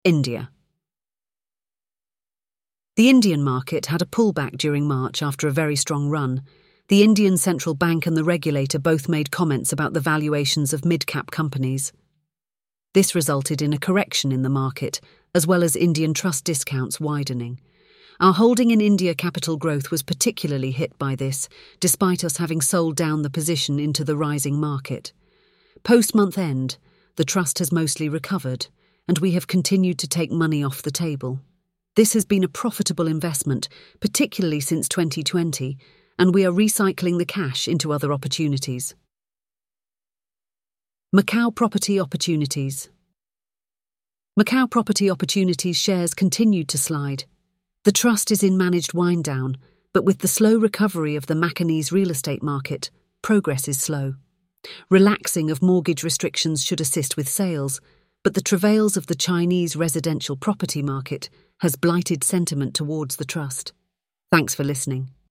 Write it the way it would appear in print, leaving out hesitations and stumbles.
India. The Indian market had a pullback during March after a very strong run. The Indian central bank and the regulator both made comments about the valuations of mid-cap companies. This resulted in a correction in the market, as well as Indian trust discounts widening. Our holding in India Capital Growth was particularly hit by this, despite us having sold down the position into the rising market. Post-month end, the trust has mostly recovered, and we have continued to take money off the table. This has been a profitable investment, particularly since 2020, and we are recycling the cash into other opportunities. Macau Property Opportunities. Macau Property Opportunities shares continued to slide. The trust is in managed wind-down, but with the slow recovery of the Macanese real estate market, progress is slow. Relaxing of mortgage restrictions should assist with sales, but the travails of the Chinese residential property market has blighted sentiment towards the trust. Thanks for listening.